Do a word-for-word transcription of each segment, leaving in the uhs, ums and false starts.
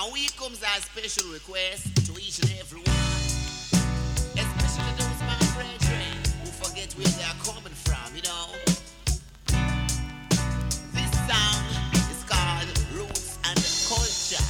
Now here comes our special request to each and every one, especially those my brethren who forget where they are coming from, you know. This song is called Roots and Culture.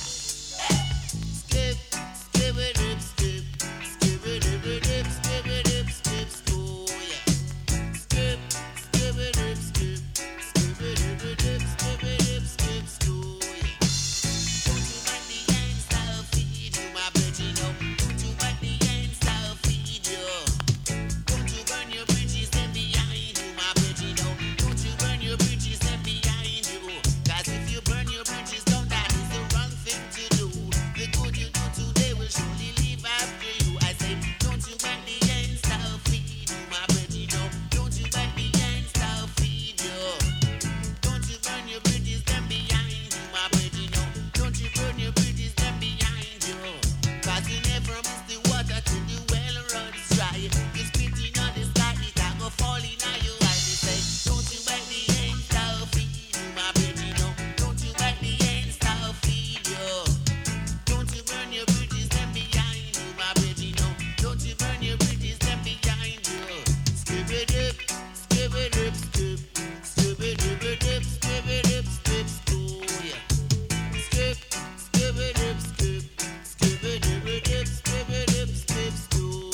Skip, skip it up, skip, skip it up, skip, skip it up, skip, school, yeah. Skip, skip it up, skip, skip it up, skip it up, skip, school, yeah. Don't you mind the ends I'll feed you, my pretty no. Don't you mind the ends I'll feed you. Don't you burn your bridges then behind you, my pretty no. Don't you burn your bridges then behind you. Cause if you burn your bridges down, that is the wrong thing to do. The good you do today will surely live after you. I say, don't you mind the ends I'll feed you, my pretty no. Don't you mind the ends I'll feed you. Don't you burn your bridges then behind you, my pretty no. Don't you burn your bridges then behind you. Cause you never miss the water till the well runs dry. You spitting on the sky, it a go fall in on you. I say, don't you bite the ends I'll feed you, my pretty no. Don't you bite the ends I'll feed you. Don't you burn your bridges then behind you, my pretty no. Don't you burn your bridges then behind you. Skip it up, skip it up, skip, skip it up, skip, skip it up, skip, school, yeah. Skip, skip it up, skip, skip it up, skip, skip it up, skip, school.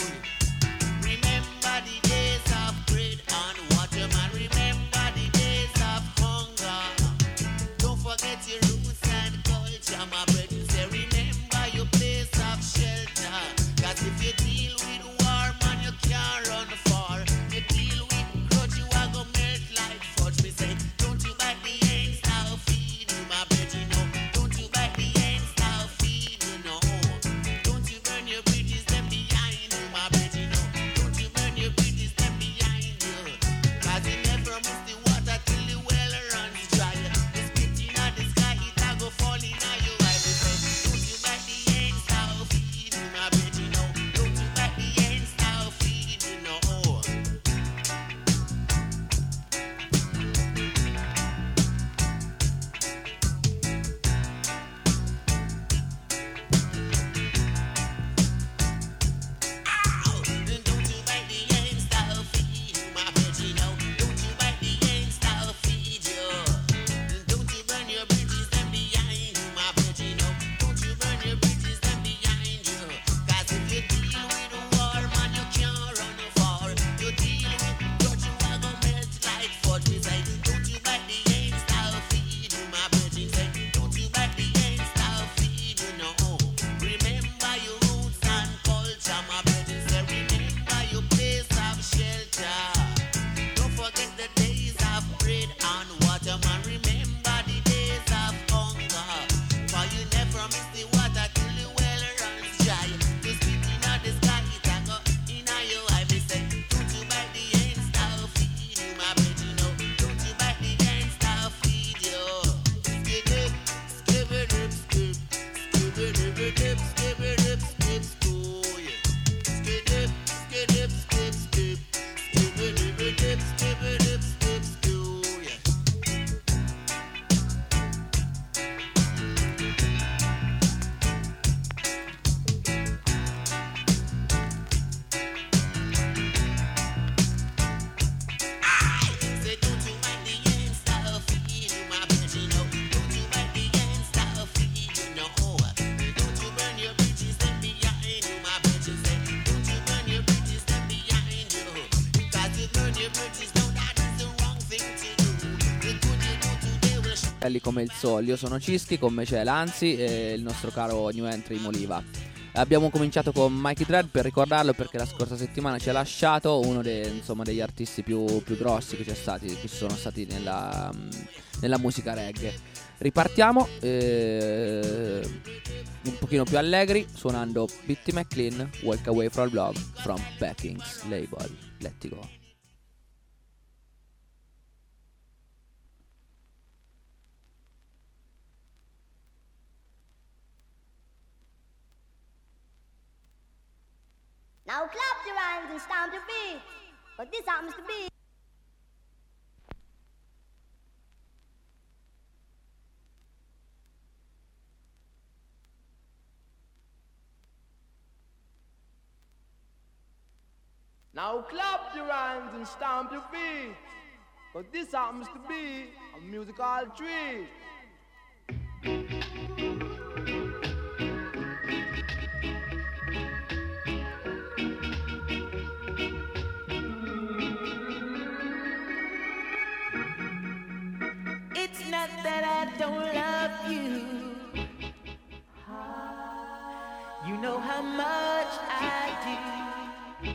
Remember the days of bread and water, man. Remember the days of hunger. Don't forget your roots and culture, my brethren. Say remember your place of shelter. Cause if you deal with war, man, you can't run far. You deal with grudge, you are gonna melt like fudge. Me say, don't you bite the ends, I'll feed you, my brethren. No, don't you bite the ends, I'll feed you, no. Don't you burn your bridges then behind you, my brethren. No, don't you burn your bridges then behind you. Cause you never miss the water till the well runs dry. The spitting on the sky, it a go fall in on you. I will say, don't you bite the ends, I'll feed you, my brethren. No, don't you bite the ends, I'll feed you, no. Ow! Then don't you bite the ends, I'll feed you, my brethren. No, don't you bite the ends, I'll feed you. Then don't you burn your bridges then behind you, my brethren. No, don't you burn your bridges then behind you. Cause if you deal with a war, man, you can't run far. You deal with grudge, you are gonna melt like fudge. Me say, don't you bite the ends, I'll feed you, my brethren. Say, don't you bite the ends, I'll feed you, no. Remember your roots and culture, my brethren. Say, remember your place of shelter. Don't forget the days of bread and water, man. Remember the days of hunger. For you never miss the water till the well runs dry. You spitting on the sky, it a go in on your eye. Me say, don't you bite the ends, I'll feed you, my brethren. No, don't you bite the ends, I'll feed you. Skip it, skip it up, skip, skip it up, skip, skip it up, skip, school, yeah. Skip it, skip it, skip, skip, skip it up, skip, skip it up, skip, school, yeah. Say, don't you mind the ends, I'll feed you, my brethren. No, don't you mind the ends, I'll feed you, no. Don't you burn your bridges then behind you, my brethren. Say, don't you burn your bridges then behind you. Because you burn your bridges down, that is the wrong thing to do. The good you do today will show. Belli come il sole, io sono Cischi, con me c'è Lanzi e il nostro caro new entry Moliva. Abbiamo cominciato con Mikey Dread per ricordarlo, perché la scorsa settimana ci ha lasciato uno de- insomma, degli artisti più, più grossi che c'è stati, che ci sono stati nella, nella musica reggae. Ripartiamo eh, un pochino più allegri, suonando Bitty McLean, Walk Away From Love, from Backings label. Let's go. Now clap your hands and stamp your feet. But this happens to be. Now clap your hands and stamp your feet, 'cause this happens to be a musical treat. It's not that I don't love you. You know how much I do.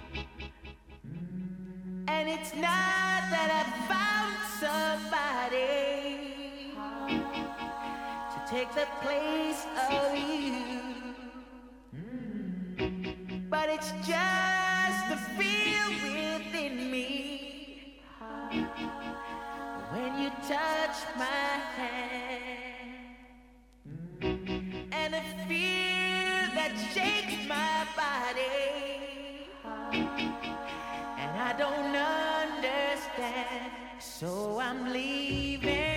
And it's not that I found somebody to take the place of you. But it's just the feel within me when you touch my hand, and a fear that shakes my body, and I don't understand, so I'm leaving.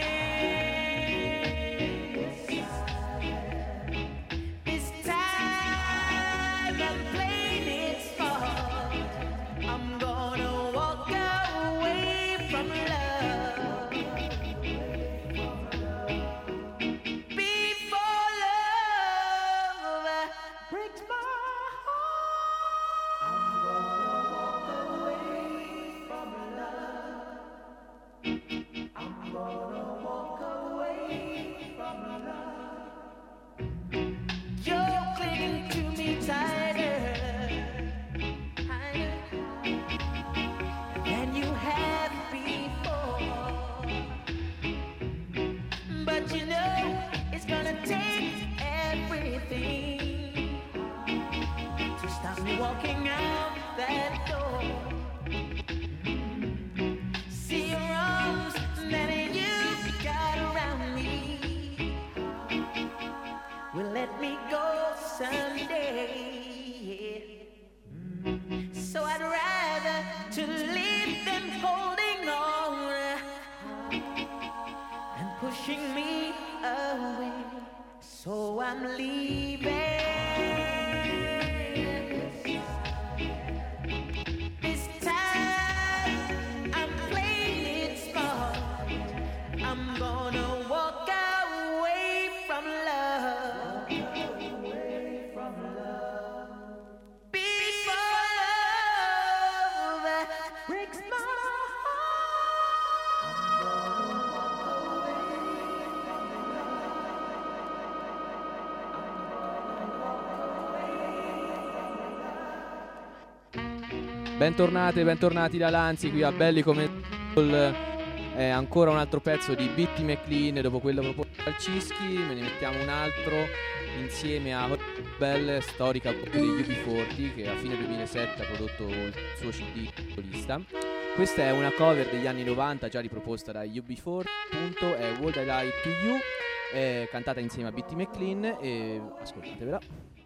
This time I'm playing it smart. I'm gonna walk away from love before love breaks my heart. I'm gonna walk away from love. I'm gonna walk away from love. You're clinging to me tighter, tighter than you have before. But you know it's gonna take everything to stop me walking out that door. See your arms that you got around me will let me go someday. So I'd rather to leave them holding on and pushing me away. So I'm leaving. This time I'm playing it smart. I'm gonna walk away from love. Before love breaks my Bentornate, bentornati da Lanzi qui a Belli come Soul. È ancora un altro pezzo di Bitty McLean. Dopo quello proposto dal Cischi me ne mettiamo un altro insieme a Bell, storica degli U B quaranta, che a fine duemilasette ha prodotto il suo C D solista. Questa è una cover degli anni novanta già riproposta da U B quaranta, appunto, è Would I Lie to You, è cantata insieme a Bitty McLean e ascoltatevela.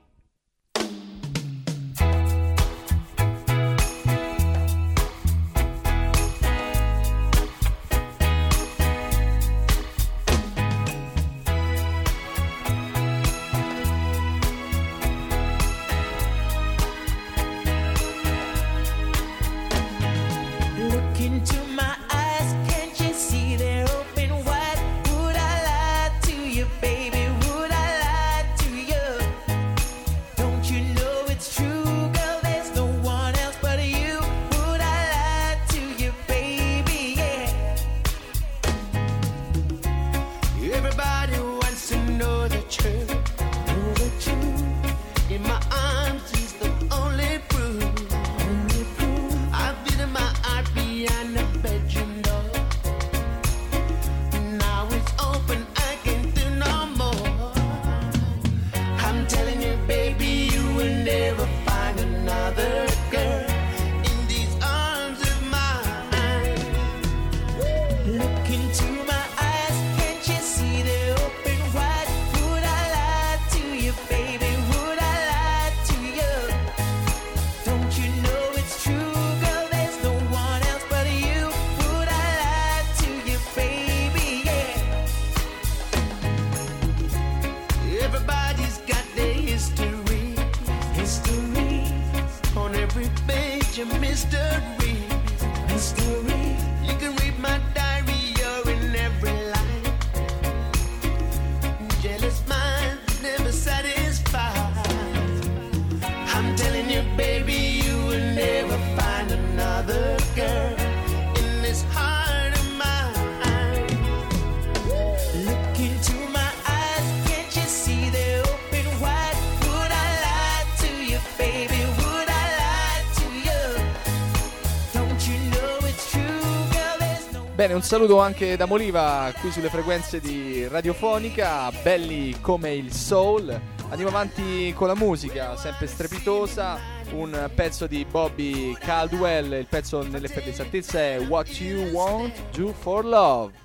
Look into my eyes, can't you see they're open wide? Would I lie to you, baby? Would I lie to you? Don't you know it's true, girl? There's no one else but you. Would I lie to you, baby? Yeah. Everybody wants to know the truth. Know the truth. In my arms is the only proof. Only proof. I've been in my heart behind the bedroom door. Now it's open, I can't do no more. I'm telling you, baby, you will never find another girl in these arms of mine. Look into my eyes, can't you see they're open wide? Would I lie to you, baby? Would I lie to you? Don't you know it's true, girl? There's no one else but you. Would I lie to you, baby? Yeah. Everybody's got their history, history on every page such a mystery. Mystery. You can read my diary, you're in every line. Jealous minds never satisfied. I'm telling you, baby, you will never find another girl in this heart of mine. Look into my eyes, can't you see they're open wide? Would I lie to you, baby? Would I lie to you? Don't you know it's true, girl? There's no. Bene, un saluto anche da Moliva qui sulle frequenze di Radiofonica, belli come il soul. Andiamo avanti con la musica, sempre strepitosa, un pezzo di Bobby Caldwell, il pezzo nelle per l'esattezza è What You Want Do For Love.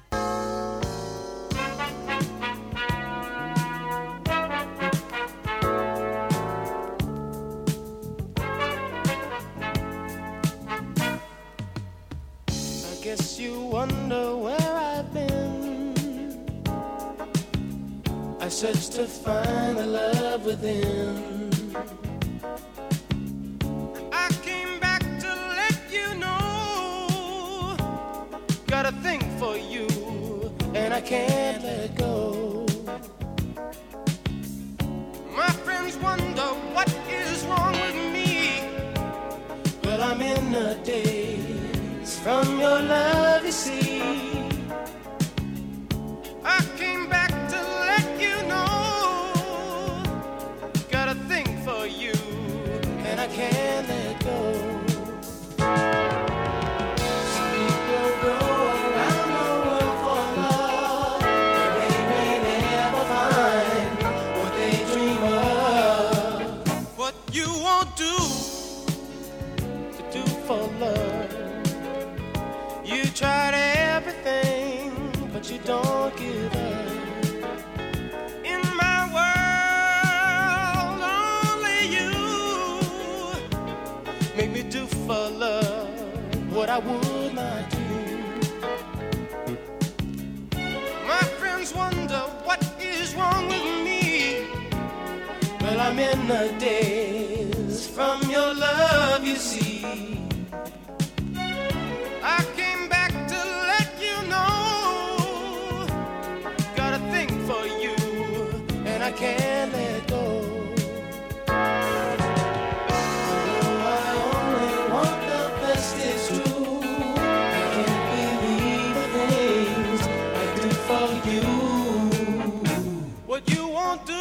I guess you wonder where I've been. I searched to find the love within. I came back to let you know. Got a thing for you, and I can't let go. My friends wonder what is wrong with me. Well, I'm in a daze from your love, you see. I came back to let you know. Got a thing for you, and I can't let go. Some people go around the world for love, but they may never find what they dream of. What you won't do to do for love. You tried everything, but you don't give up. In my world, only you make me do for love what I would not do. My friends wonder what is wrong with me. Well, I'm in a daze from your love, you see. I came back to let you know. Got a thing for you, and I can't let go. Oh, I only want the best, it's true. I can't believe the things I do for you. What you won't do,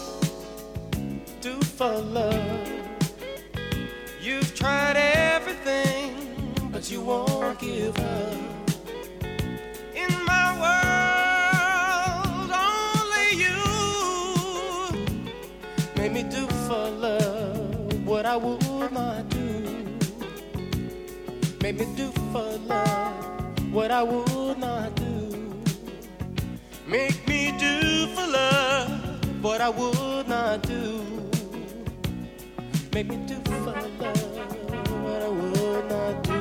do for love. You've tried everything, but you won't give up. In my world, only you made me do for love what I would not do. Made me do for love what I would not do. Make me do for love what I would not do. Make me do for love what I would not do.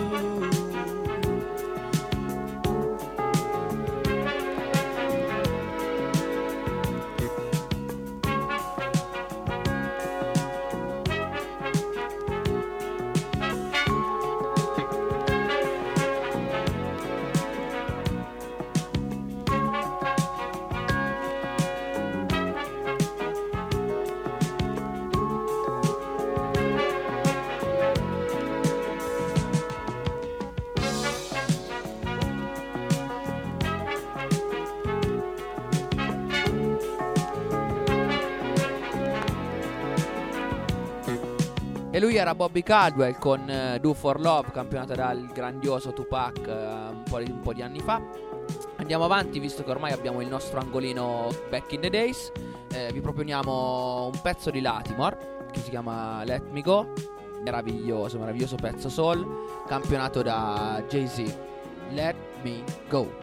E lui era Bobby Caldwell con uh, Do For Love, campionato dal grandioso Tupac uh, un, po di, un po' di anni fa. Andiamo avanti, visto che ormai abbiamo il nostro angolino Back in the Days. eh, Vi proponiamo un pezzo di Latimore che si chiama Let Me Go. Meraviglioso, meraviglioso pezzo soul, campionato da Jay-Z. Let Me Go.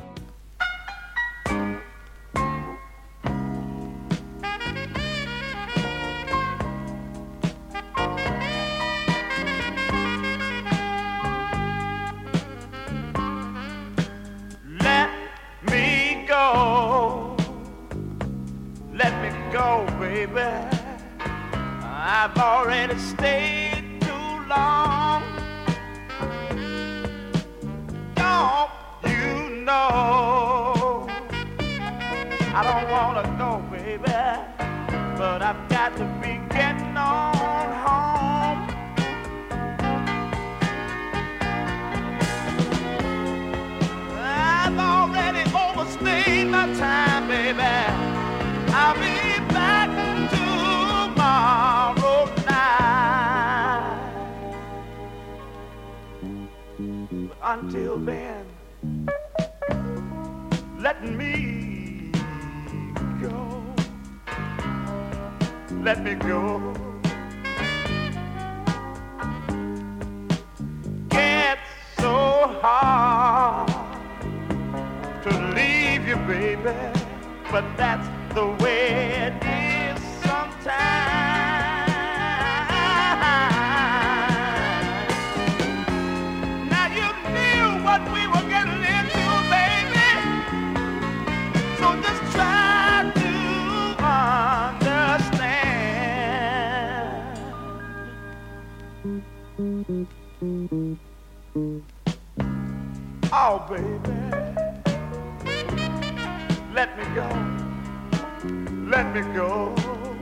go, baby. I've already stayed too long. off, you know. I don't wanna go, baby, but I've got to be getting on home. I've already overstayed my time, baby. I'll be back tomorrow night. But until then, let me go. Let me go. It's so hard to leave you, baby, but that's the way it is sometimes. Now you knew what we were getting into, baby, so just try to understand. Oh, baby, let me go. Let me go.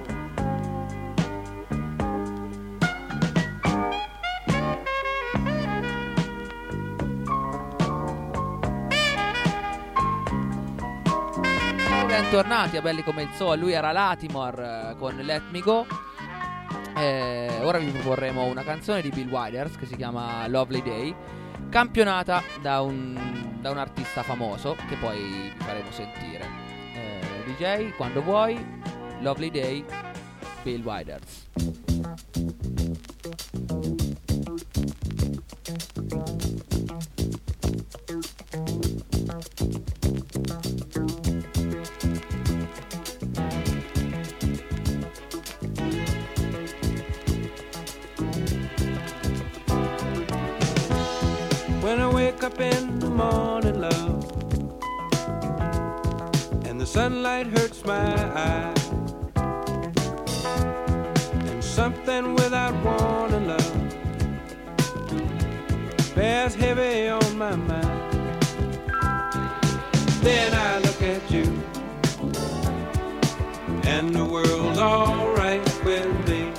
Bentornati a Belli come il Soul. Lui era Latimore eh, con Let Me Go. Eh, ora vi proporremo una canzone di Bill Withers che si chiama Lovely Day, campionata da un, da un artista famoso che poi vi faremo sentire. eh, D J, quando vuoi. Lovely Day, Bill Withers. When I wake up in the morning, love, and the sunlight hurts my eyes, and something without warning, love, bears heavy on my mind. Then I look at you, and the world's alright with me.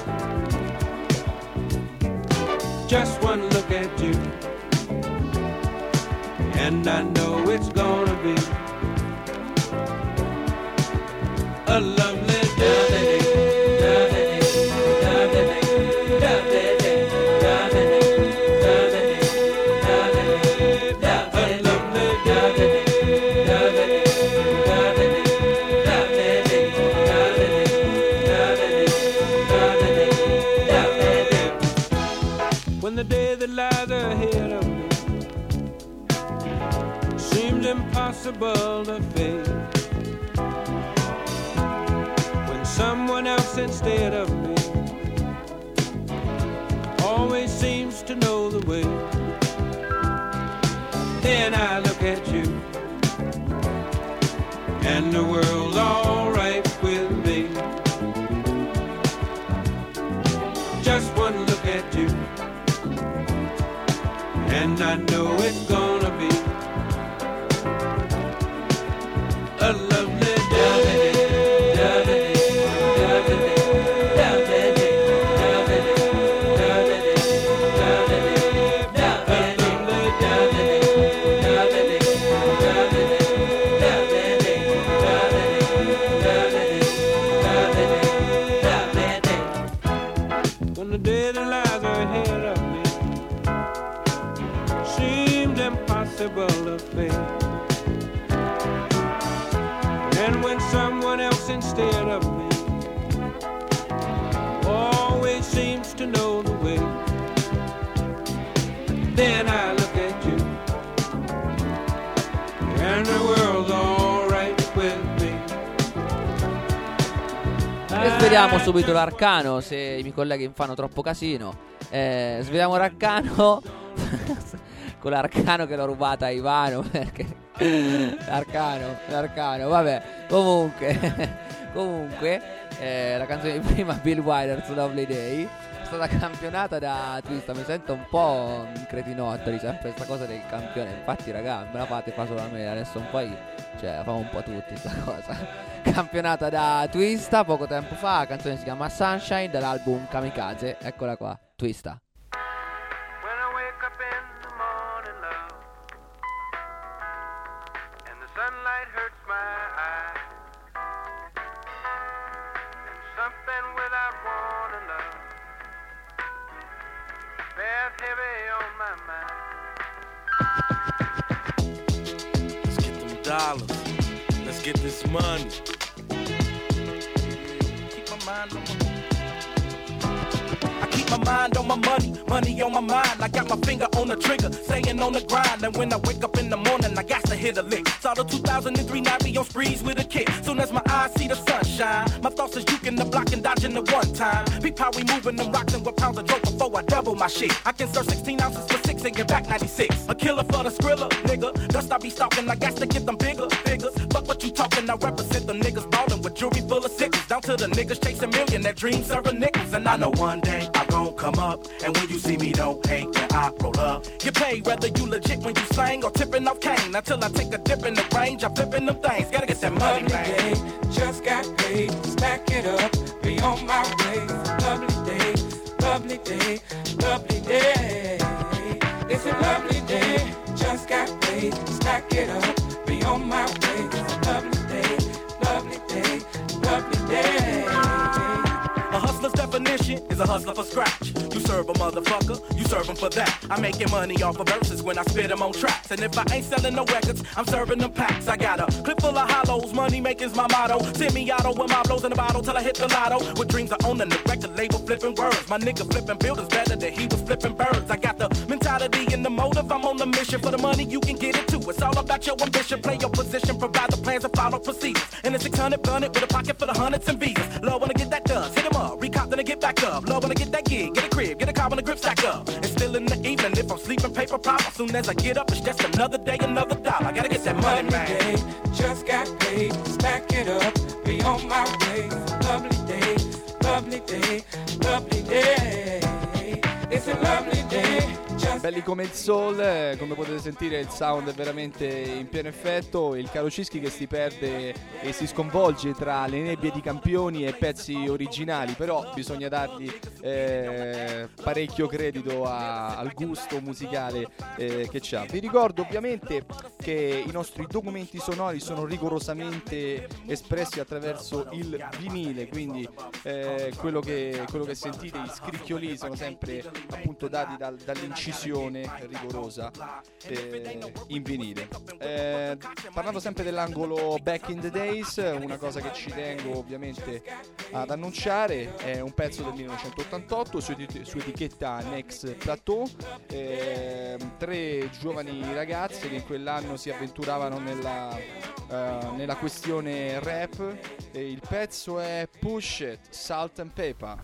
Just one look at you, and I know it's gonna be a lovely day. When the day that lies ahead of me seemed impossible to face, when someone else instead of me always seems to know the way, then I look at you, and the world's alright with me. Just one look at you, and I know it's gonna be a lovely day. When the day that lies ahead of me seemed impossible to face, and when someone else instead of me always seems to know the way, then I look at you, and the world's alright with me. E sveliamo subito l'arcano, se i miei colleghi mi fanno troppo casino. Eh, sveliamo l'arcano con l'arcano che l'ho rubata a Ivano, perché l'arcano, l'arcano, vabbè, comunque Comunque, eh, la canzone di prima, Bill Withers, Lovely Day, è stata campionata da Twista. Mi sento un po' un cretinotto di sempre questa cosa del campione. Infatti, raga, me la fate fa solo a me, adesso un po' io, cioè, fa un po' tutti sta cosa. Campionata da Twista poco tempo fa, la canzone si chiama Sunshine dall'album Kamikaze. Eccola qua, Twista. When I wake up in the morning, love, and the sunlight hurts my eyes, and something without warning, love, bears heavy on my mind. Let's get them dollars. Let's get this money. Keep my mind on my I keep my mind on my money, money on my mind. I got my finger on the trigger, staying on the grind. And when I wake up in the morning, I got to hit a lick. Saw the two thousand three Navi on sprees with a kick. Soon as my eyes see the sunshine, my thoughts is juking the block and dodging the one time. Peep how we moving them rocks and what pounds of dope before I double my shit. I can serve sixteen ounces for six and get back ninety-six. A killer for the skrilla, nigga. Dust I be stalking, I got to get them bigger figures. Fuck what you talking, I represent them niggas ballin' with jewelry full of sickles. Down to the niggas chasing million, that dream serving nickels. And I know one day I gon' come up, and when you see me, don't hate that I roll up. Get paid whether you legit when you slang or tipping off cane. Until I take a dip in the range, I'm flipping them things. Gotta get that money, man. Just got paid, stack it up, be on my way. Lovely day, lovely day, lovely day. It's a lovely day. Just got paid, stack it up, be on my way. Lovely day, lovely day, lovely day. A hustler's definition is a hustler for scratch. You serve a motherfucker, you serve him for that. I'm making money off of verses when I spit them on tracks. And if I ain't selling no records, I'm serving them packs. I got a clip full of hollows, money making's my motto. Semi-auto with my blows in the bottle till I hit the lotto. With dreams of owning the record label, flipping words. My nigga flipping buildings better than he was flipping birds. I got the mentality and the motive, I'm on the mission. For the money, you can get it too. It's all about your ambition, play your position, provide the plans and follow procedures. And a six hundred gun it with a pocket for the hundreds and visas. Love when I get that done, hit him up, recop then I get back up. Love when I get that gig, get a crib, get a car when the grip stack up. And still in the evening, if I'm sleeping, paper pop. As soon as I get up, it's just another day, another dollar. I gotta get that money, man. Day, just got paid, stack it up, be on my way. Lovely day, lovely day, lovely day. It's a lovely day. Belli come il soul, eh, come potete sentire il sound è veramente in pieno effetto. Il caro Cischi che si perde e si sconvolge tra le nebbie di campioni e pezzi originali, però bisogna dargli eh, parecchio credito a, al gusto musicale eh, che c'ha. Vi ricordo ovviamente che i nostri documenti sonori sono rigorosamente espressi attraverso il vinile, quindi eh, quello, che, quello che sentite, i scricchioli sono sempre appunto dati dal, dall'incisione rigorosa eh, in vinile. Eh, parlando sempre dell'angolo Back in the Days, una cosa che ci tengo ovviamente ad annunciare è un pezzo del millenovecentottantotto su, su etichetta Next Plateau, eh, tre giovani ragazze che in quell'anno si avventuravano nella, uh, nella questione rap, e il pezzo è Push It, Salt and Pepper.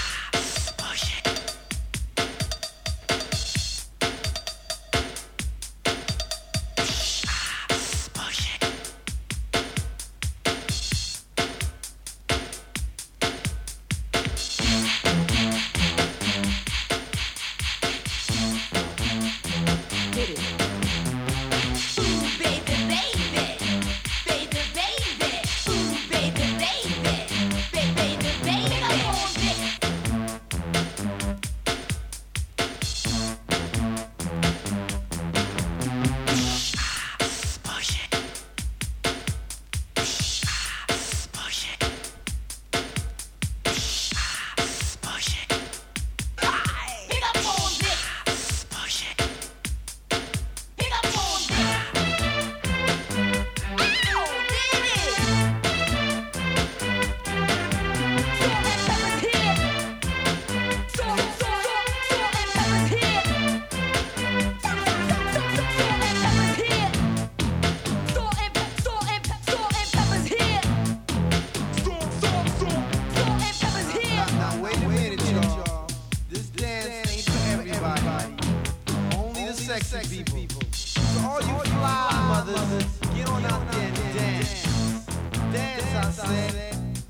sexy people. So all you fly mothers, get on out there and dance. Dance, I said.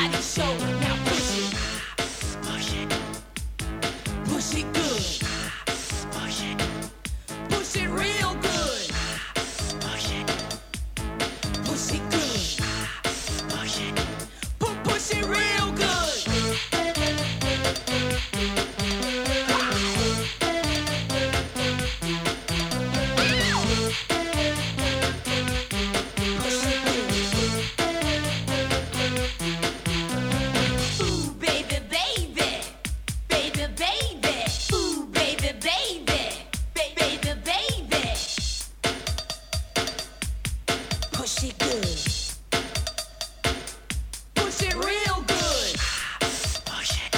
body show. Now push it. Push it. Push it good. Push it. Push it real good. Push it. Push it good. Push it. Pu- push it real good. Ooh, baby, baby. Baby, baby. Ooh, baby, baby. Ba- baby, baby. Push it good. Push it real good. Push it.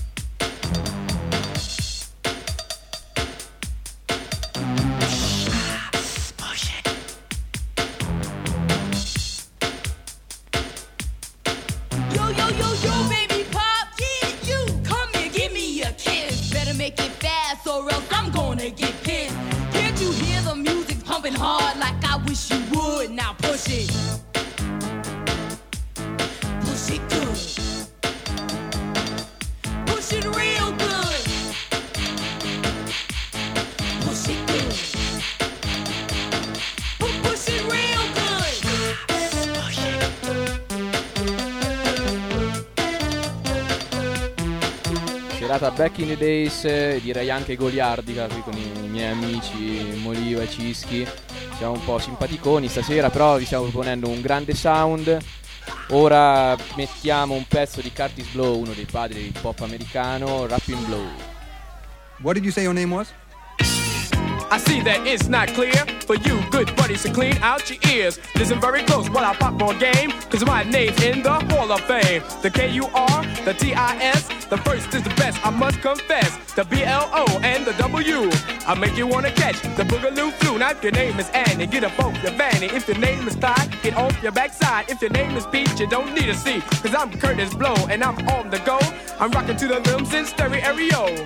Push it. Yo, yo, yo, yo, baby pop, yeah, you come here, give me a kiss. Better make it fast or else I'm gonna get pissed. Can't you hear the music pumping hard like I wish you would? Now push it. Push it good. Push it real good. Push it good. Pu- Push it real good. Push it. Serata back in the days, eh, direi anche goliardica qui con i miei amici Moliva e Cischi. Siamo un po' simpaticoni stasera, però vi stiamo proponendo un grande sound. Ora mettiamo un pezzo di Curtis Blow, uno dei padri del pop americano, Rapping Blow. What did you say your name was? I see that it's not clear for you good buddies to clean out your ears. Listen very close while I pop more game, cause my name's in the Hall of Fame. The K U R, the T I S, the first is the best, I must confess. The B L O and the W, I make you wanna catch the boogaloo flu. Now if your name is Annie, get up off your vanity. If your name is Clyde, get off your backside. If your name is Pete, you don't need a seat, cause I'm Curtis Blow and I'm on the go. I'm rocking to the rhythms in stereo.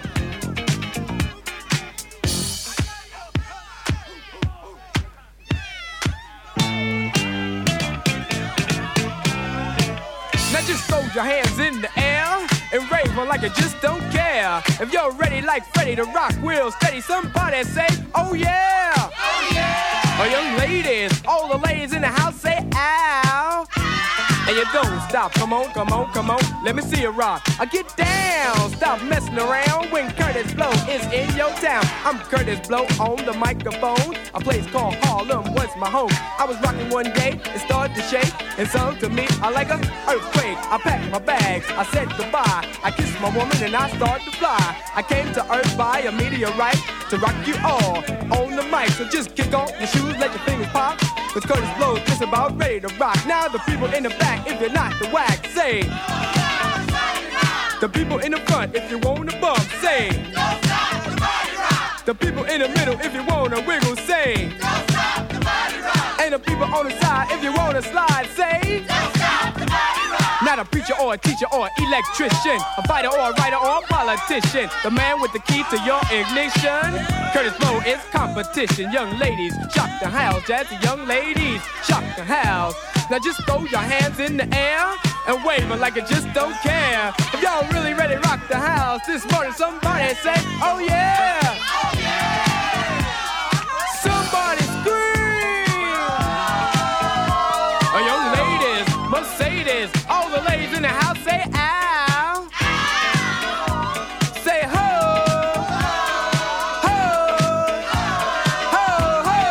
Now just throw your hands in the air and rave on like you just don't care. If you're ready like Freddie to rock, real steady, somebody say, oh yeah! Oh yeah! Oh, young ladies, all the ladies in the house say, ow! And you don't stop, come on, come on, come on, let me see you rock. I get down, stop messing around when Curtis Blow is in your town. I'm Curtis Blow on the microphone. A place called Harlem was my home. I was rocking one day, it started to shake, and sung to me, I like an earthquake. I packed my bags, I said goodbye. I kissed my woman and I started to fly. I came to Earth by a meteorite to rock you all on the mic. So just kick off your shoes, let your fingers pop, cause Curtis Blow's just about ready to rock. Now the people in the back, if you're not the whack, say. The people in the front, if you wanna bump, say. Don't stop the body rock. The people in the middle, if you wanna wiggle, say. Don't stop the body rock. And the people on the side, if you wanna slide, say. Don't stop the body rock. Not a preacher or a teacher or an electrician, a fighter or a writer or a politician. The man with the key to your ignition. Curtis Blow is competition. Young ladies, shock the house. Jazzy young ladies, shock the house. Now just throw your hands in the air and wave it like you just don't care. If y'all really ready to rock the house this morning, somebody say, oh yeah! Oh yeah! Somebody scream! Oh, young ladies, Mercedes, all the ladies in the house say, ow! Ow! Say ho! Ho! Ho! Ho!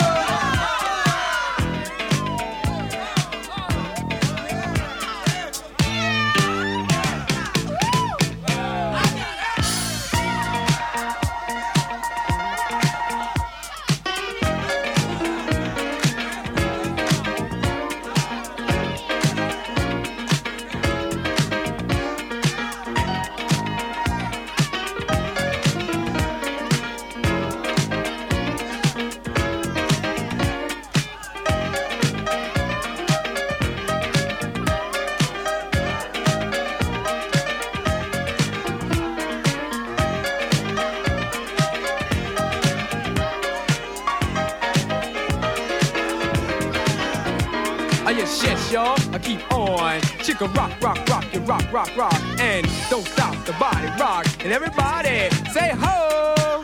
dance, y'all. I keep on. Chicka rock, rock, rock, you rock, rock, rock. And don't stop the body rock. And everybody say ho,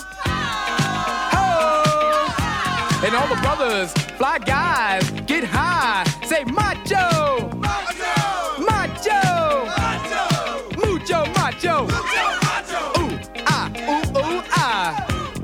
ho. And all the brothers, fly guys, get high. Say macho, macho, macho, macho. Mucho macho, mucho macho. Ooh, ah, ooh, ooh, ah.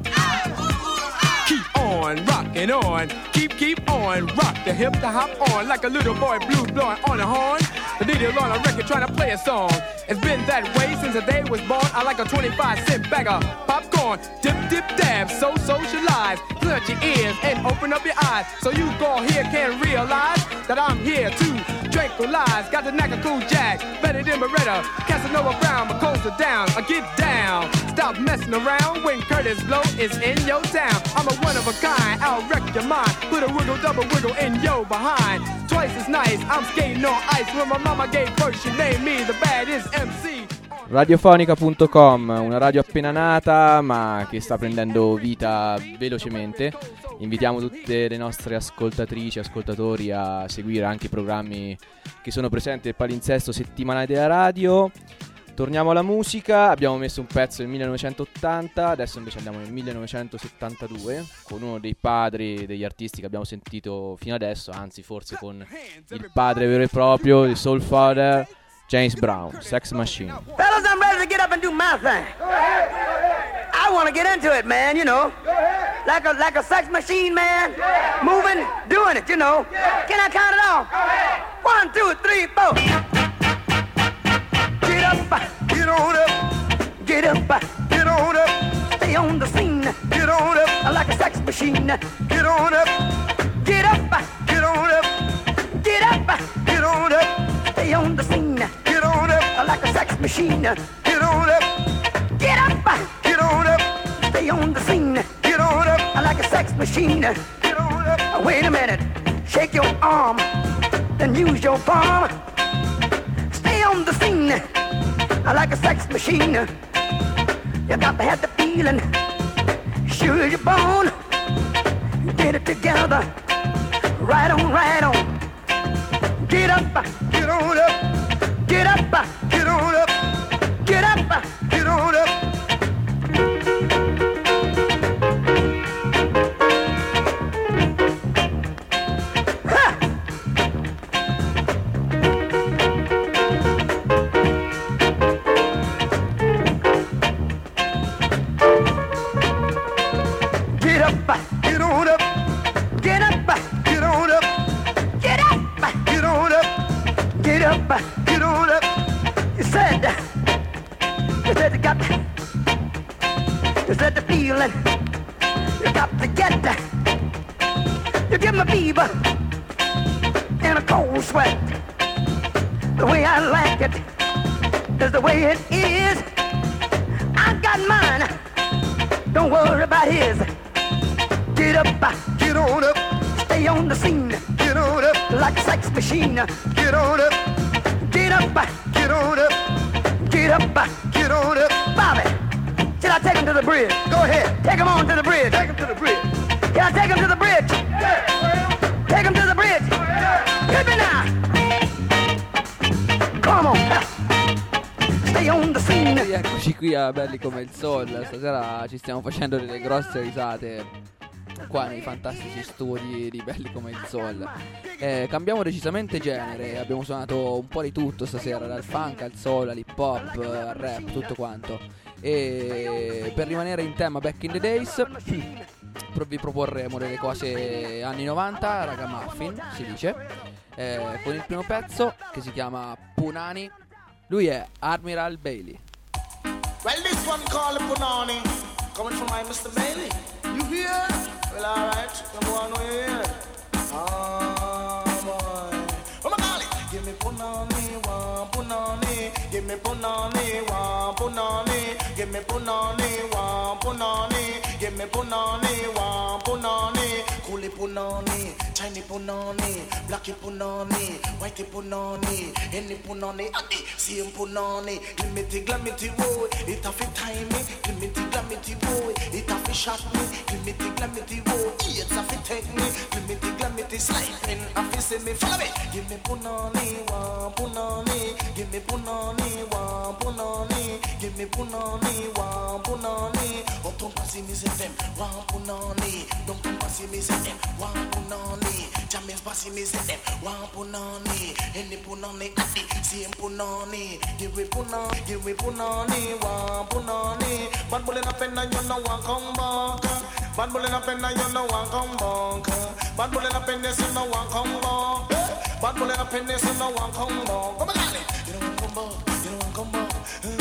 Keep on rocking on. Keep, keep on. Rock the hip to hop on like a little boy blue blowing on a horn. The needle on a record trying to play a song. It's been that way since the day was born. I like a twenty-five cent bag of popcorn. Dip, dip, dab, so socialize. Clench your ears and open up your eyes. So you go here can realize that I'm here to tranquilize. Got the knack of cool jack, better than Beretta. Casanova Brown, but coaster down. I get down. Stop messing around when Curtis Blow is in your town. I'm a one of a kind, I'll wreck your mind. Put a wiggle, double wiggle in your behind. Twice as nice, I'm skating on ice. When my mama gave birth, she named me the baddest M C. Radiofonica punto com, una radio appena nata ma che sta prendendo vita velocemente. Invitiamo tutte le nostre ascoltatrici e ascoltatori a seguire anche i programmi che sono presenti nel palinsesto settimanale della radio. Torniamo alla musica, abbiamo messo un pezzo del millenovecentottanta, adesso invece andiamo nel millenovecentosettantadue con uno dei padri degli artisti che abbiamo sentito fino adesso, anzi forse con il padre vero e proprio, il Soul Father, James Brown, Sex Machine. Fellas, I'm ready to get up and do my thing. I want to get into it, man, you know. Like a like a sex machine, man. Moving, doing it, you know. Can I count it off? One, two, three, four. Get up, get on up, get up, get on up. Stay on the scene, get on up. Like a sex machine, get on up. Get up, get on up, get up, get on up. Stay on the scene, get on up. Like a sex machine, get on up. Get up, get on up. Stay on the scene, get on up. Like a sex machine, get on up. Wait a minute, shake your arm, then use your palm. Stay on the scene. I like a sex machine. You got to have the feeling. Sure you're born. Get it together. Right on, right on. Get up, get on up. Get up, get on up. Get up, get on up. Get on up. You said, you said you got, you said the feeling. You got to get that. You give me fever and a cold sweat. The way I like it is the way it is. I got mine. Don't worry about his. Get up, get on up. Stay on the scene. Get on up like a sex machine. Get on up. Get up, get on up, get up, get on up. Bobby, should I take him to the bridge? Go ahead, take him on to the bridge. Take him to the bridge. Can I take him to the bridge? Yeah. Take him to the bridge. Yeah. Hit me now. Come on. Stay on the scene. E eccoci qui a Belli come il Soul. Stasera ci stiamo facendo delle grosse risate qua nei fantastici studi di Belli come il Soul. Eh, cambiamo decisamente genere, abbiamo suonato un po' di tutto stasera, dal funk al soul, all'hip hop, al rap, tutto quanto. E per rimanere in tema Back in the Days vi proporremo delle cose anni novanta, ragamuffin si dice, eh, con il primo pezzo che si chiama Punani. Lui è Admiral Bailey. Well, this one called Punani, coming from my mister Bailey. You hear? Well, alright, come on, no you hear? Ah, boy. Oh, my golly, give me Punani, one Punani. give me punani, one punani, give me punani, one punani, give me punani, one punani, coolie punani, Chinese punani, blacky punani, whitey punani, any punani, adi, same punani, limity glamity boy, it a fit time me, limity glamity boy, it a fit shot me, limity glamity boy, it's a fit take me, limity glamity sliding, a fit see me follow me, give me punani, one punani, give me punani, one punani, give me punani, one punani, up to passy me say them, one punani, don't come passy me say them, one punani, James passy me say them, one punani, any punani, adi, same punani, give me punani, give me punani, one punani, bad bull in a pen and you know one come back, bad bull in a pen and you know one come back, bad bull in a pen and you know one come back, bad bull in a pen and you know one come back, come on, you don't want come back, you don't want come back,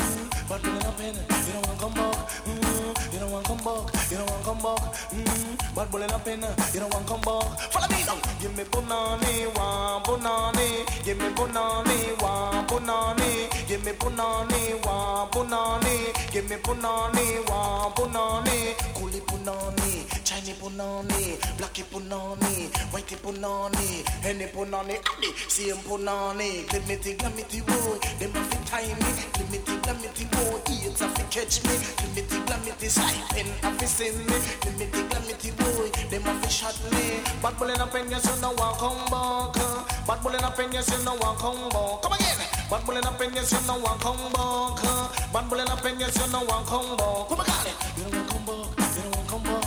bad bull in a pen, you don't want come back, you don't want come back, you don't want come back, bad bull in a pen, you don't want come back, follow me now, give me punani, one punani, give me punani, one punani, give me punani, one punani, give me punani, one punani, coolie punani, Chinese punani, blacky punani, whitey punani, any punani, adi, same punani, glimity glamity boy, them a fit time me, glimity glamity boy, it's a fit catch me, glimity glamity sliping, a fit send me, glimity glamity boy, them a fit shot me, bad bull in a pen, yes you know one come back, bad bull in a pen, yes you know one come back, come again, bad bull in a pen, yes you know one come back, bad bull in a pen, yes you know one come back, come again, you don't want come back, you don't want come back,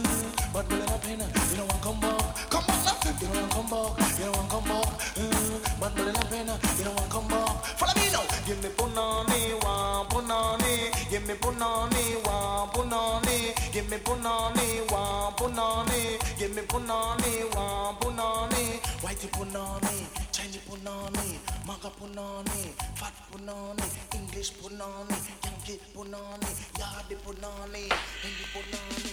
bad bull in a pen, you don't want come back, come back, you don't want come back, you don't want come back, bad bull in a pen, you don't want come back, follow me now, give me punani, one punani, give me punani, one punani, give me punani, one punani, give me punani, one punani, whitey punani, Chinese punani, maga punani, fat punani, English punani, Yankee punani, Yardie punani, Hindi punani.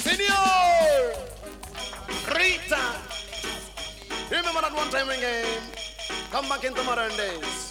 Senior Rita, remember that one time game? Come back into modern days.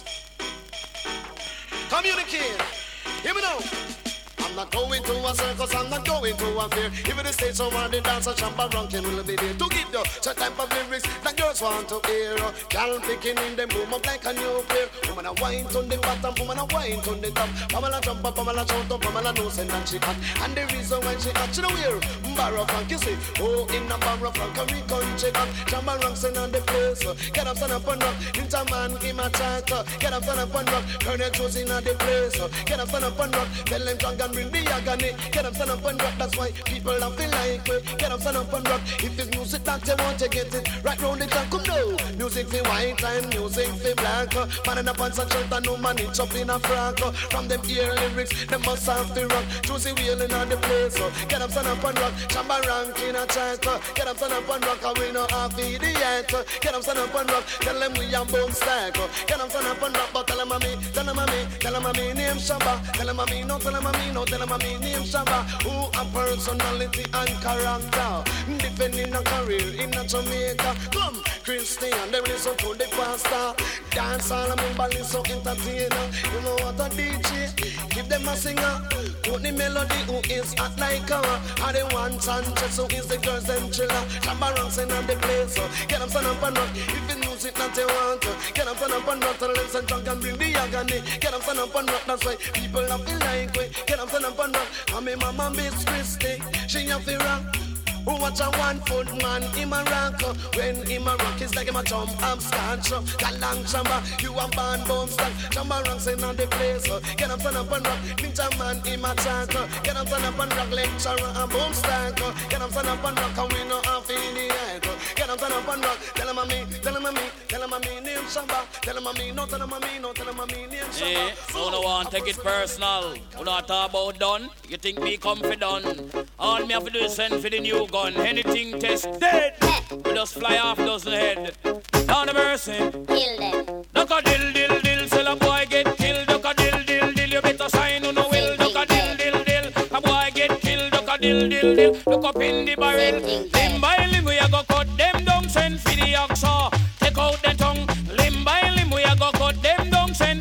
Communicate. Hear me now. I'm not going to a circus, I'm not going to a fair. Even the stage somewhere the dancer chamber ranking will be there to give you such type of lyrics that girls want to hear. Girl picking in them boom up like a new pair. Woman a wine on the bottom, woman a wine on the top. Pamela jump up, Pamela shout up, Pamela knows and she hot. And the reason why she hot, she know where Barra Frank, you see. Oh, in a Barra Frank, a country hot. Chamber ranking on the place. Get up, stand up and rock. Inter man, give my chat. Get up, stand up and rock. Colonel Josie in the place. Get up, stand up and rock. Tell them drunk and bring the agony. Get up, stand up and rock. That's why people don't feel like me. Get up, stand up and rock. If it's music that they want to get it right round the clock, come now. Music for white and music for black. Man in a pants and shirt and no man it's up in a frock. From them ear lyrics, them must have to rock. Josie wheeling on the place. Get up, stand up and rock. Chamba rank in a chat. Get up, stand up and rock. And we know half the idiot. Get up, stand up and rock. Tell them we are bone stack. Get up, stand up and rock. But tell them a me, tell them a me, tell them a me name Shabba. Tell them a me, no, tell them a me, no, tell them a me name Shabba. Who a personality and character. Defending a career in a Jamaica. Come, Christian, they listen to the pastor. Dance all I'm in so entertainer. You know what a D J? Give them a singer. Put the melody who is hot like her. And the one Sanchez who is the girls them chiller. Chamba Ranson on the place. Get them stand up and rock. If it's music that they want. Get them stand up and rock. Tell them stand drunk and bring the agony. Get them stand up and rock. That's why people have feel like we. Get them stand up and rock. And me mama Miss Christie. She have to rock. Who watch a one foot man in my rock. When in my rock it's like him a jump up scotch. Galang chamba, you a band bomb stack. Chamba ranks in on the place. Get up, stand up and rock. Ninja man in my chat. Get up, stand up and rock. Lecturer and boom stack. Get up, stand up and rock. And we know half in the head. Get up, stand up and rock. Tell him a me, tell him a me, tell him a me name Chamba. Tell him a me, no tell him a me, no tell him a me name Chamba. Hey, so no one take it personal. You not talk about done. You think me confident. All me have to do is send for the new gun. Anything test dead. We just fly off dozen head. Down the mercy. Kill them. Duck a dill dill dill. Sell a boy get killed. Duck a dill dill dill. You better sign on no will. Duck a dill dill dill. A boy get killed. Duck a dill dill dill. Look up in the barrel. Limb by limb we a go cut them down. Send for the oxa. Take out the tongue. Limb by limb we a go cut them down. Send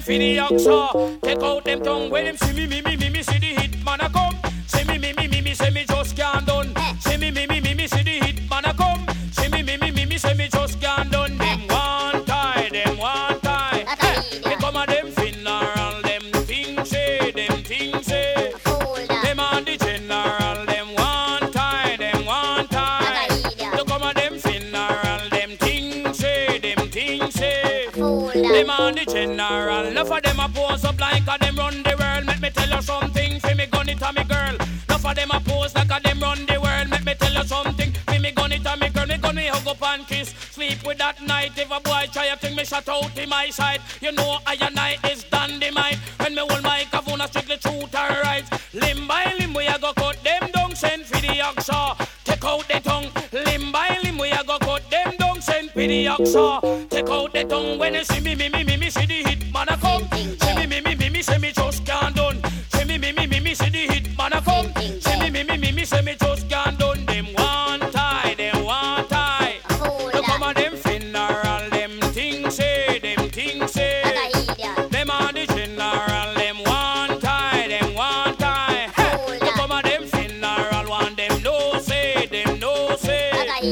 for the oxa. Take out them tongue when them see me, me, me, me, me, see the hit man a come. See me, me, me, me, me, say me just can't done. See me, me, me, me, me, see the hit man a come. See me, me, me, me, me, say me just can't done. Them one tie, them one tie. Hey, they come a them funeral, them things say, them things say. Them on the general, them one tie, them one tie. They come a them funeral, them things say, them things say. Them on the general, enough of them a pose up like a them run the world. Let me tell you something, for me gun it a me girl. Enough of them a pose like a them run the world. Let me tell you something, for me gun it a me girl. Me gun me hug up and kiss, sleep with that night. If a boy try a thing, me shut out in my side. You know I and I is dynamite. When me hold my kavuna strictly truth and right. Limb by limb we a go cut them down, send for the oxa. Take out the tongue, limb by limb we a go cut them down, send for the oxa. Take out the tongue when you see me, me, me, me, me, see the hit man a come. See me, me, me, me, me, say me just can't done. See me, me, me, me, me, see the hit man a come. See me, me, me, me, me, say me just can't done. Them one tie, them one tie. Look come on them funeral, them things say, them things say. Them on the general, them one tie, them one tie. Hey, look come on them funeral, one them no say, them no say.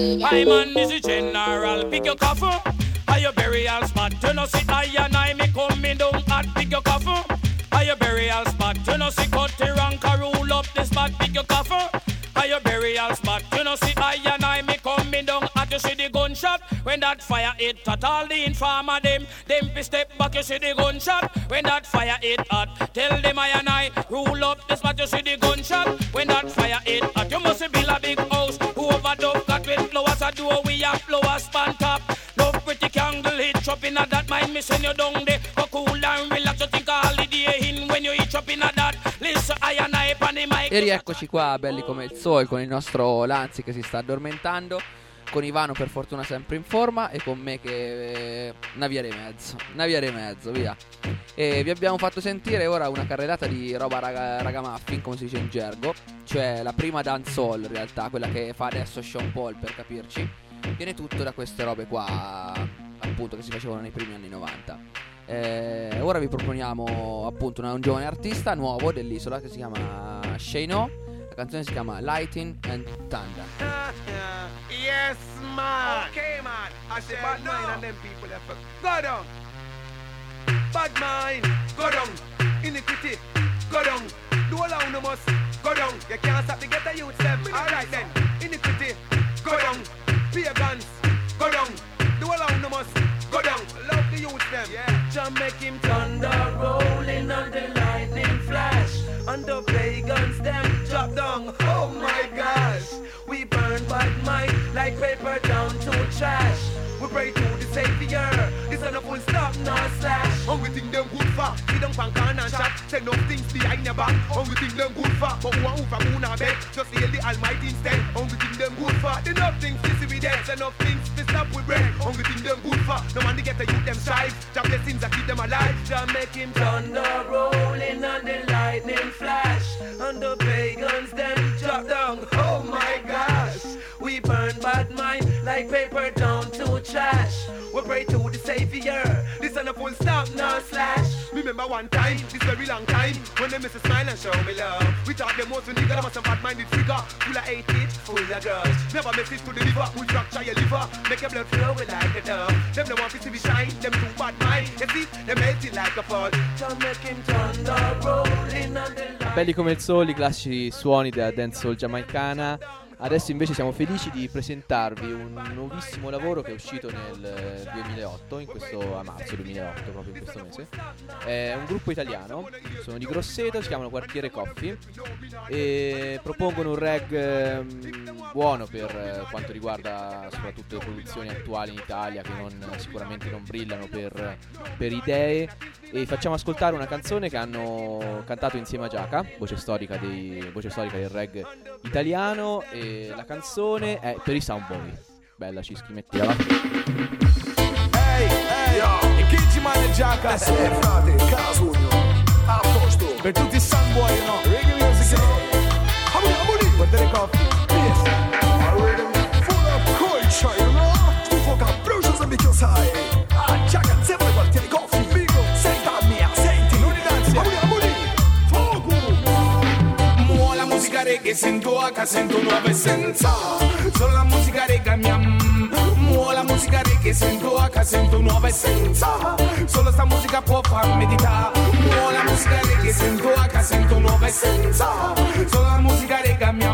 I man is the general, pick your coffin. Are your burial spot? Turn us it I and I me coming down at pick your coffin. Are your burial spot? Turn us it cut the rank roll up the spot, pick your coffin. Are your burial spot? Turn us it I and I me coming down at you see the gunshot. When that fire hit at all the informer them, them be step back you see the gunshot. When that fire hit at, tell them I and I roll up the spot you see the gunshot. When that fire hit at, you must build a big house. Whoever dove got with flowers a door we have flowers span top. Pretty candle hitch up in a that mind me send you down there. Go cool and relax, you think a holiday in when you hitch up in a that. Listen, I and I pan the mic. E rieccoci qua, belli come il soul, con il nostro Lanzi che si sta addormentando, con Ivano per fortuna sempre in forma e con me che eh, naviere mezzo, naviere mezzo, via. E vi abbiamo fatto sentire ora una carrellata di roba raga, ragamuffin, come si dice in gergo, cioè la prima dancehall in realtà, quella che fa adesso Sean Paul per capirci. Viene tutto da queste robe qua, appunto, che si facevano nei primi anni novanta. Eh, ora vi proponiamo appunto una, un giovane artista nuovo dell'isola che si chiama Shayno. La canzone si chiama Lightning and Thunder. Yes, man. Okay, man. I say bad mind and them people that fuck. Go down. Bad mind. Go down. Iniquity. Go down. Do all I must. Go down. You can't stop to get the youth step. All right then. Iniquity. Go down. Pagans. Go down. Do all I must. Go down. Love the youth them. Yeah. Just make him thunder rolling on the lightning flash. And the pagans them drop down. Oh my gosh. We burn bad mind like paper down to trash. We pray to the Savior. This is a full stop, no slash. And we think them good for. We don't punk and chat. Say no things behind your back. And we think them good for. But who are who from who bed? Just hail the Almighty instead. And we think them good for. The enough things to see with death. Enough things to stop with bread. And we think them good for. No man to get the youth them strive. Just blessings that keep them alive. Just make him thunder rolling on the lightning flash. And the pagans them drop down. Oh my gosh. We burn bad mind like paper down to trash. We pray to the Savior. This ain't a full stop, no slash. Remember one time, this very long time, when they miss a smile and show me love. We thought the most nigga, them a some bad-minded figure. Full of hate it, full of grudge. Never message to the liver, we fracture your liver. Make your blood flow like a dove. Them no want to see me shine, them too bad mind. You see, they melting like a fudge. Just make him thunder rolling on the line. Belli come il sole, i classici suoni della dancehall giamaicana. Adesso invece siamo felici di presentarvi un nuovissimo lavoro che è uscito nel duemilaotto, in questo, a marzo duemilaotto, proprio in questo mese. È un gruppo italiano, sono di Grosseto, si chiamano Quartiere Coffee e propongono un reggae um, buono per eh, quanto riguarda soprattutto le produzioni attuali in Italia, che non, sicuramente non brillano per, per idee, e facciamo ascoltare una canzone che hanno cantato insieme a Giaca, voce storica, dei, voce storica del reggae italiano, e la canzone è per i Soundboy. Bella, Cischi, mettila va. Ehi, ehi, e chi ci manda Giaca? Eh, frate, casugno, a posto. Per tutti i Soundboy, no? Reggae music, Amuli, amuli. Quartiere Coffee. Yes. A rhythm full of culture, you know. Tu foca brucios and because I. Ah, Giaca, sempre Quartiere Coffee. Bigo, senta mia. reggae sento H, sento nuova essenza. Solo la musica reggae mia Muo la musica reggae sento H, sento nuova essenza. Solo sta musica può far meditare. Muo la musica reggae sento H, sento nuova essenza. Solo la musica reggae mia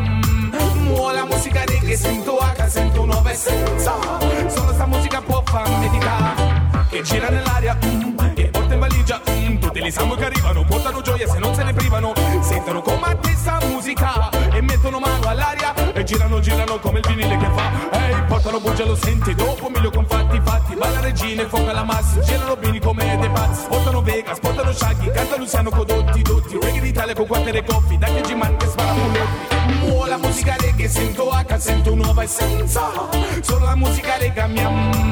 Muo la musica reggae sento H, sento nuova essenza. Solo sta musica può far meditare. Che gira nell'aria, mm, che porta in valigia, mm, tutti li sanno che arrivano, portano gioia se non se ne privano. Sentono come a te sta musica e mettono mano all'aria e girano, girano come il vinile che fa. Ehi, hey, portano bugia, lo senti, dopo miglio con fatti, fatti. Va la regina e fuoca la massa, girano bini come dei pazzi. Portano Vegas, portano Shaggy, canta Luciano con dotti, dotti. Reggae d'Italia con quattro coffi, da che G-Man che spara mulotti. Muo la musica reggae, sento H, sento nuova essenza. Solo la musica reggae mia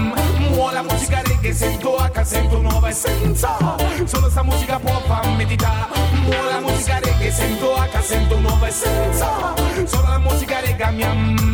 Muo la musica reggae, sento H, sento nuova essenza. Solo sta musica può far meditare. Muo la musica reggae, sento H, sento nuova essenza. Solo la musica reggae mia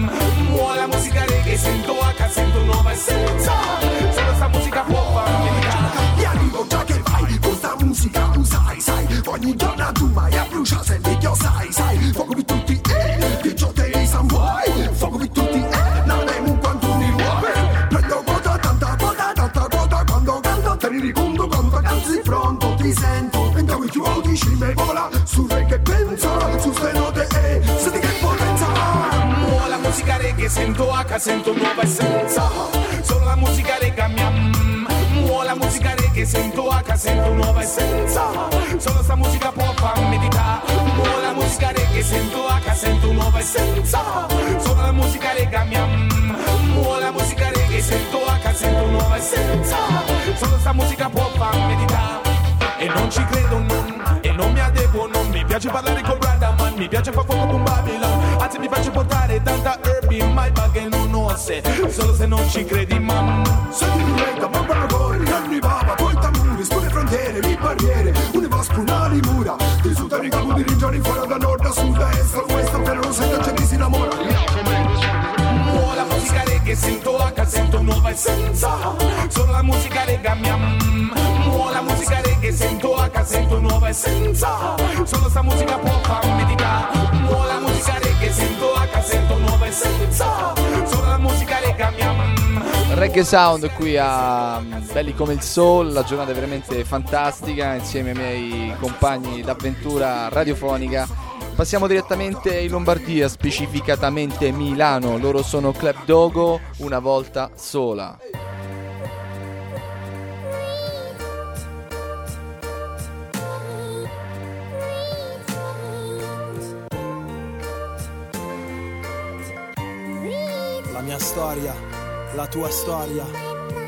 Muo la musica reggae, sento H, sento nuova essenza. Solo sta musica può far meditare. E arrivo già che vai, con sta musica tu sai, sai. Ogni giorno tu mai a brucia se il vecchio sai, sai. Fuoco per tutti, eh, di ciò te ne san vuoi. Fuoco per tutti, eh, non è un quanto mi vuoi. Prendo quota, tanta quota, tanta quota. Quando canto te ne riconto, quando canzi pronto ti sento. E da qui ti dici me vola, su reggae pensa. Su ste note, eh, senti che potenza. Muo la musica reggae, sento H, sento nuova essenza. Solo la musica reggae mia Muo la musica reggae, sento H, sento nuova essenza. Solo sta musica può far meditare. Muo la musica reggae, sento H, sento nuova essenza. Solo la musica reggae mia Muo la musica reggae, sento H, sento nuova essenza. Solo sta musica può far meditare. E non ci credo, non, e non mi adeguo, non mi piace parlare con Radaman, mi piace far fuoco con Babylon, anzi mi piace portare tanta herb in my bag e non ho se, solo se non ci credi man. Senti il reggae, ma parla fuori, arrivava, poi tamuri, spune frontiere, vi barriere, une va spunare mura, ti su te capo di ringiani fuori da nord, da sud, da est, da west, però non sento c'è chi si innamora. Muo la musica reggae, sento H, sento nuova essenza. Solo la musica reggae mia Muo la musica reggae, sento H, sento nuova essenza. Solo sta musica può far meditare. Muo la musica reggae, sento H, sento nuova essenza. Solo la musica reggae mia Reggae Sound qui a Belli come il Soul. La giornata è veramente fantastica insieme ai miei compagni d'avventura radiofonica. Passiamo direttamente in Lombardia, specificatamente Milano. Loro sono Club Dogo, Una volta sola. La mia storia, la tua storia.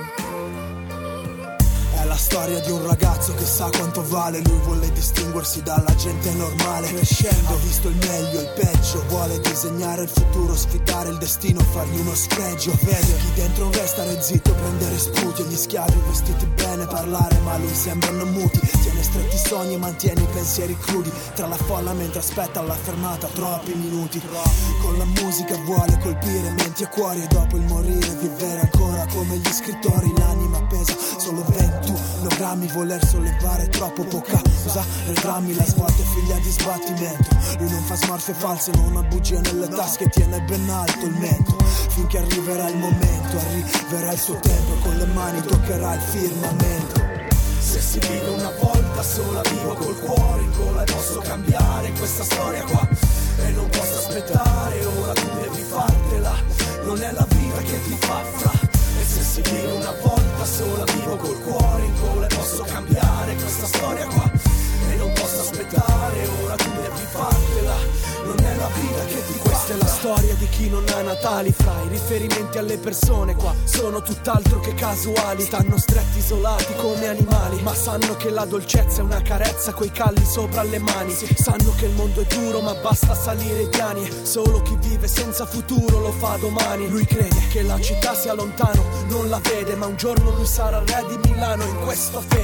È la storia di un ragazzo che sa quanto vale. Lui vuole distinguersi dalla gente normale. Crescendo ha visto il meglio, il peggio. Vuole disegnare il futuro, sfidare il destino, fargli uno sfregio. Vede chi dentro restare zitto, prendere spunti. E gli schiavi vestiti bene, parlare ma lui sembrano muti. Tiene stretti i sogni e mantiene i pensieri crudi. Tra la folla mentre aspetta alla fermata troppi minuti. Con la musica vuole colpire menti e cuori. E dopo il morire vivere ancora come gli scrittori. L'anima pesa solo ventuno grammi, voler sollevare troppo poca. Usa drammi, la svolta è figlia di sbattimento. Lui non fa smorfie false, non ha bugie nelle tasche. Tiene ben alto il mento finché arriverà il momento. Arriverà il suo tempo e con le mani toccherà il firmamento. Se si vive una volta sola, vivo col cuore in gola e posso cambiare questa storia qua. E non posso aspettare, ora tu devi fartela. Non è la vita che ti fa fra. E se si vive una volta sola, vivo col cuore in gola e posso cambiare questa storia qua. E non posso aspettare, ora tu devi fartela. Non è la vita che ti fa. Questa è la storia di chi non ha natali fra. I riferimenti alle persone qua sono tutt'altro che casuali. Stanno stretti isolati come animali, ma sanno che la dolcezza è una carezza coi calli sopra le mani. Sanno che il mondo è duro ma basta salire i piani. Solo chi vive senza futuro lo fa domani. Lui crede che la città sia lontano, non la vede, ma un giorno lui sarà re di Milano. In questo fede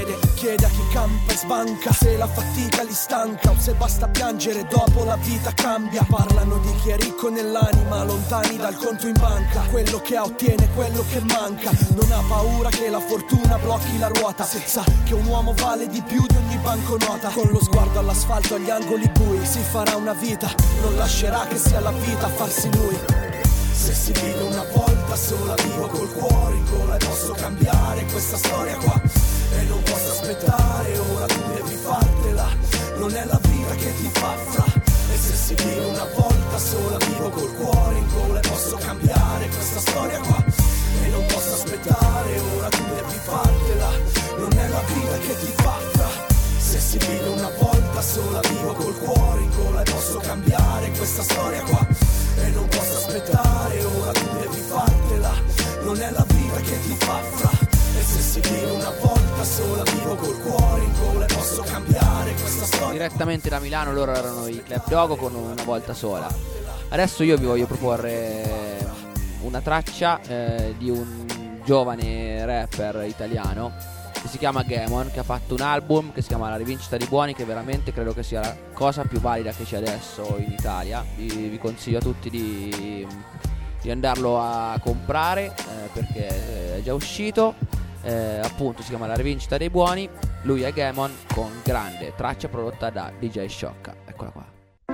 chiede a chi campa e sbanca se la fatica li stanca o se basta piangere dopo la vita cambia. Parlano di chi è ricco nell'anima, lontani dal conto in banca. Quello che ha ottiene quello che manca, non ha paura che la fortuna blocchi la ruota. Se sa che un uomo vale di più di ogni banconota. Con lo sguardo all'asfalto, agli angoli bui, si farà una vita, non lascerà che sia la vita a farsi lui. Se si vive una volta sola, vivo col cuore in gola e posso cambiare questa storia qua. E non posso aspettare, ora tu devi fartela, non è la vita che ti fa fra. E se si vive una volta sola, vivo col cuore in gola e posso cambiare questa storia qua. E non posso aspettare, ora tu devi fartela, non è la vita che ti fa fra. Se si vive una volta sola, vivo col cuore in gola e posso cambiare questa storia qua. E non posso aspettare, ora tu devi fartela, non è la vita che ti fa fra. E se si vive una volta sola, vivo col cuore in gola e posso cambiare questa storia. Direttamente da Milano loro erano i Club Dogo con Una volta sola. Adesso io vi voglio proporre una traccia eh, di un giovane rapper italiano che si chiama Gamon, che ha fatto un album che si chiama La rivincita dei buoni, che veramente credo che sia la cosa più valida che c'è adesso in Italia. Vi, vi consiglio a tutti di, di andarlo a comprare eh, perché è già uscito. Eh, appunto si chiama La rivincita dei buoni. Lui è Gamon con Grande, traccia prodotta da D J Sciocca. Eccola qua.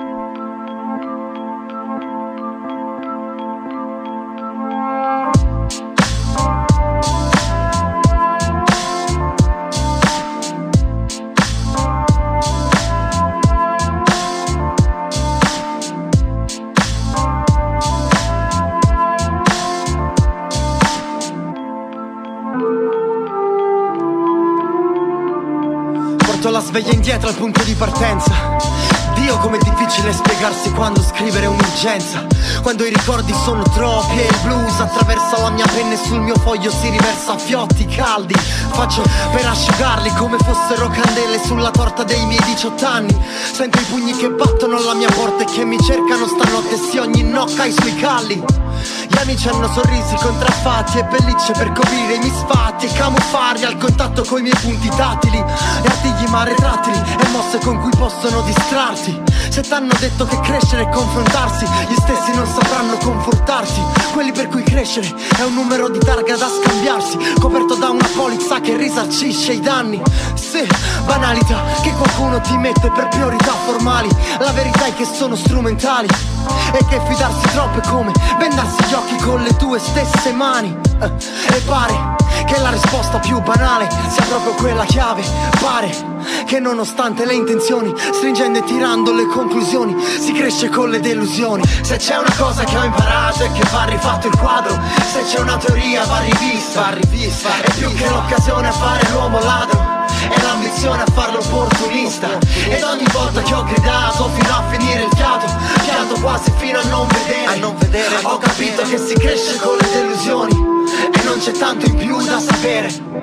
La sveglia indietro al punto di partenza. Dio, com'è difficile spiegarsi quando scrivere è un'urgenza. Quando i ricordi sono troppi e il blues attraversa la mia penna e sul mio foglio si riversa a fiotti caldi. Faccio per asciugarli come fossero candele sulla torta dei miei diciotto anni. Sento i pugni che battono alla mia porta e che mi cercano stanotte, sì, ogni nocca ai suoi calli. Gli amici hanno sorrisi contraffatti e pellicce per coprire i misfatti e camuffarli al contatto coi miei punti tattili e artigli ma retrattili e mosse con cui possono distrarti. Se t'hanno detto che crescere e confrontarsi, gli stessi non sapranno confortarti. Quelli per cui crescere è un numero di targa da scambiarsi, coperto da una polizza che risarcisce i danni. Sì, banalità che qualcuno ti mette per priorità formali. La verità è che sono strumentali e che fidarsi troppo è come vendarsi gli occhi con le tue stesse mani. eh, E pare che la risposta più banale sia proprio quella chiave. Pare che nonostante le intenzioni, stringendo e tirando le conclusioni, si cresce con le delusioni. Se c'è una cosa che ho imparato è che va rifatto il quadro. Se c'è una teoria va rivista, va rivista. È più che l'occasione a fare l'uomo ladro, è l'ambizione a farlo opportunista. Ed ogni volta che ho gridato fino a finire il fiato, fiato quasi fino a non vedere, a non vedere ho capito che si cresce con le delusioni e non c'è tanto in più da sapere.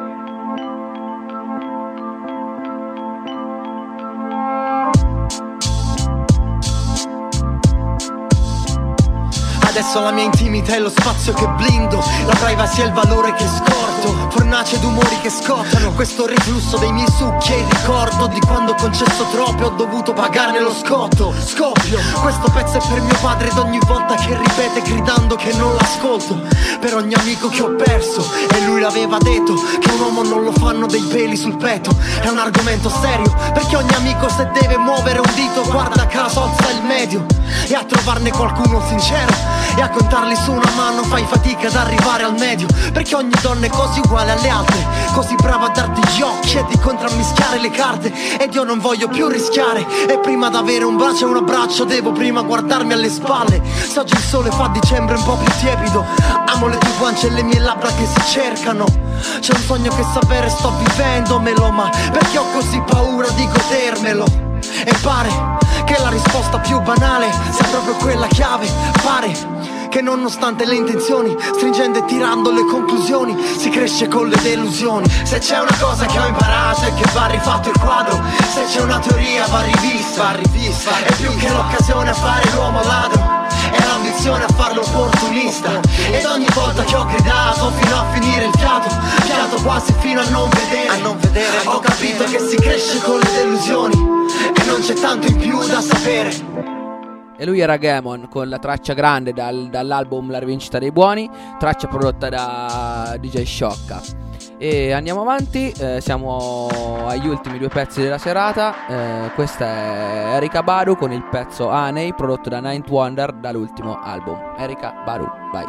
Adesso la mia intimità è lo spazio che blindo, la privacy è il valore che scordo, fornace d'umori che scottano, questo riflusso dei miei succhi è il ricordo di quando ho concesso troppo e ho dovuto pagarne lo scotto. Scoppio, questo pezzo è per mio padre ed ogni volta che ripete gridando che non l'ascolto, per ogni amico che ho perso e lui l'aveva detto che un uomo non lo fanno dei peli sul petto. È un argomento serio perché ogni amico se deve muovere un dito guarda caso alza il medio e a trovarne qualcuno sincero e a contarli su una mano fai fatica ad arrivare al medio, perché ogni donna è così uguale alle altre, così brava a darti gli occhi e di contrammischiare le carte. Ed io non voglio più rischiare e prima d'avere un braccio e un abbraccio devo prima guardarmi alle spalle. Se oggi il sole fa dicembre un po' più tiepido, amo le tue guance e le mie labbra che si cercano. C'è un sogno che sapere sto vivendomelo, ma perché ho così paura di godermelo? E pare che la risposta più banale sia proprio quella chiave. Pare che nonostante le intenzioni, stringendo e tirando le conclusioni, si cresce con le delusioni. Se c'è una cosa che ho imparato è che va rifatto il quadro. Se c'è una teoria va rivista, va rivista. È più che l'occasione a fare l'uomo ladro, e l'ambizione a farlo opportunista. Ed ogni volta che ho gridato fino a finire il fiato, fiato quasi fino a non vedere, a non vedere ho capito che si cresce con le delusioni e non c'è tanto in più da sapere. E lui era Gamon con la traccia grande dal, dall'album La rivincita dei buoni, traccia prodotta da D J Sciocca. E andiamo avanti, eh, siamo agli ultimi due pezzi della serata. eh, Questa è Erykah Badu con il pezzo Honey, prodotto da Ninth Wonder dall'ultimo album. Erykah Badu, vai.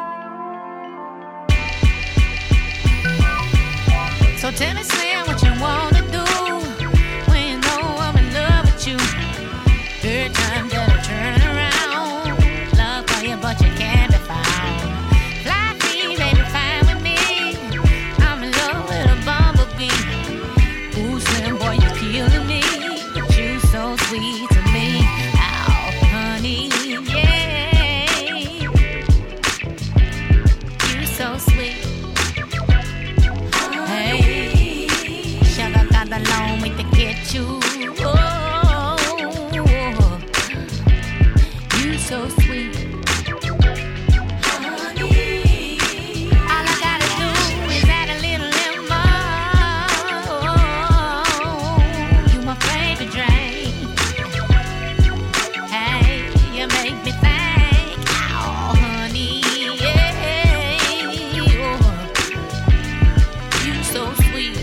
So tell me, Sam, what you wanna do when you know I'm in love with you. Third time that I turn around, love for you, but you can't be found. Fly free, baby, fine with me. I'm in love with a bumblebee. Ooh, Slim boy, you're killing me, but you so sweet to me. Oh, honey, yeah, you so sweet. Hey, sugar got the long way to get you. Oh, you so sweet. Honey, all I gotta do is add a little lemon. You my favorite drink. Hey, you make me think. Oh, honey, yeah, you so sweet.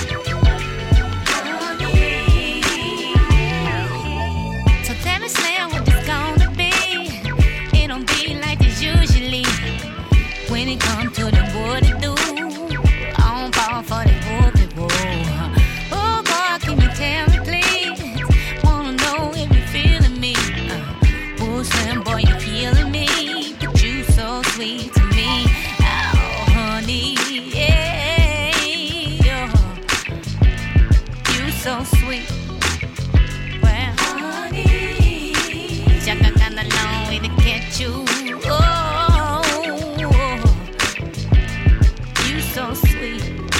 So tell me, Slim, what this gonna be? It don't be like this usually. When it come to the what it do, I don't fall for the whoop it whoop. Oh boy, can you tell me please? Wanna know if you feeling me? Uh, oh Slim boy, you killing me, but you so sweet to me. Oh honey, yeah, you so sweet. Well, honey, Chaka got a long way to get you. Oh, you so sweet.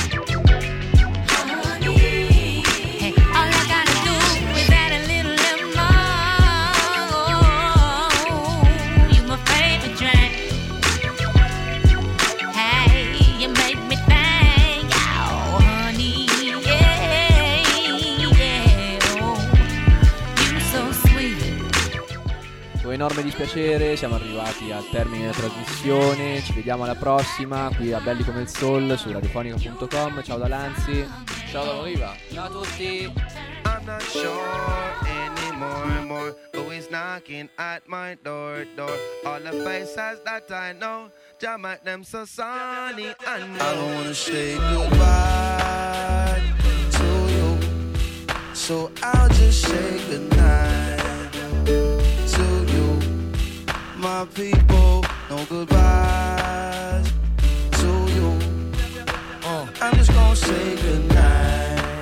Honey, hey, all I gotta do is add a little lemon. You my favorite drink. Hey, you make me think. Oh, honey, yeah, yeah, oh, you so sweet. Con enorme dispiacere siamo arrivati al termine della trasmissione. Ci vediamo alla prossima qui a Belli come il Soul su radiofonica punto com. Ciao da Lanzi. Ciao da Moliva. Ciao a tutti. I'm not sure anymore, more who is knocking at my door, door. All the faces that I know, jam at them so sunny and I don't wanna say goodbye to you, so I'll just say goodnight to you. My people, no goodbyes to you. Uh, I'm just gonna say goodnight.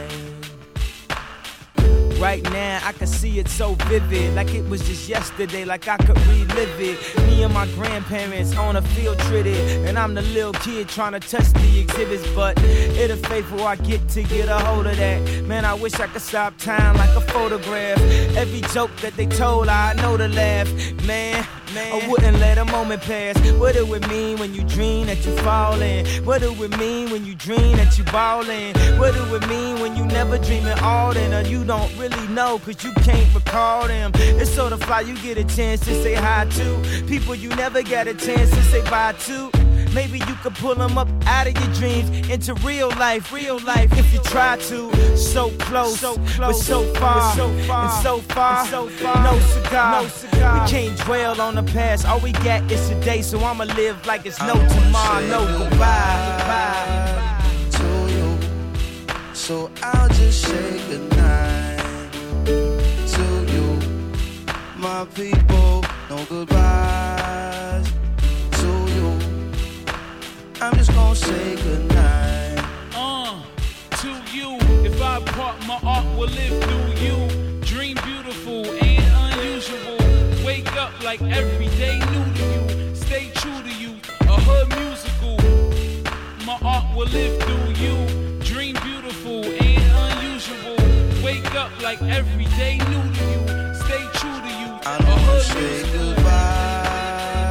Right now, I can see it so vivid, like it was just yesterday, like I could relive it. Me and my grandparents on a field trip, and I'm the little kid trying to touch the exhibits, but it'll fade before I get to get a hold of that. Man, I wish I could stop time like a photograph. Every joke that they told, I know to laugh. Man, man, I wouldn't let a moment pass. What do it mean when you dream that you falling? What do it mean when you dream that you ballin'? What do it mean when you never dream at all? Then or you don't really know, cause you can't recall them. It's so to fly, you get a chance to say hi to people you never get a chance to say bye to. Maybe you could pull them up out of your dreams into real life, real life if you try to. So close, so close, but so far, so far, and so far, and so far. No cigar, no cigar. We can't dwell on the past. All we got is today, so I'ma live like it's no tomorrow, no goodbye, goodbye to you. So I'll just say goodnight to you. My people, no goodbyes to you. I'm just gonna say goodnight. Uh, to you, if I part my art will live through you. Dream beautiful and unusual. Wake up like every day new to you. Stay true to you, a hood musical. My art will live through you. Dream beautiful and unusual. Wake up like every day new to you. Stay true to you, I a don't wanna hood say musical. goodbye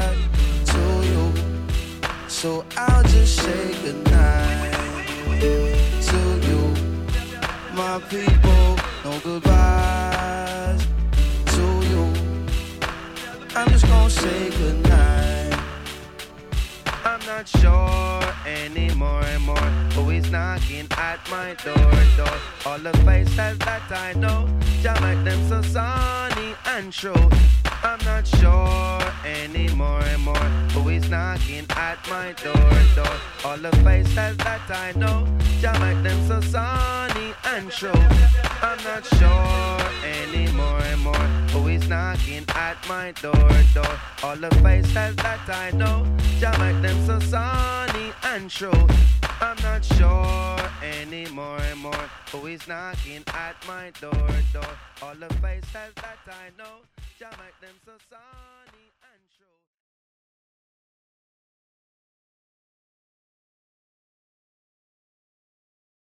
So I'll just say goodnight to you, my people. No goodbyes to you. I'm just gonna say goodnight. I'm not sure anymore and more who is knocking at my door, door. All the faces that I know, just make them so sunny and true. I'm not sure anymore and more who is knocking at my door, door. All the faces that I know, just make them so sunny and true. I'm not sure anymore and more who is knocking at my door, door. All the faces that I know, just make them so sunny and true. I'm not sure anymore and more who is knocking at my door, door. All the faces that I know, just make them so sunny.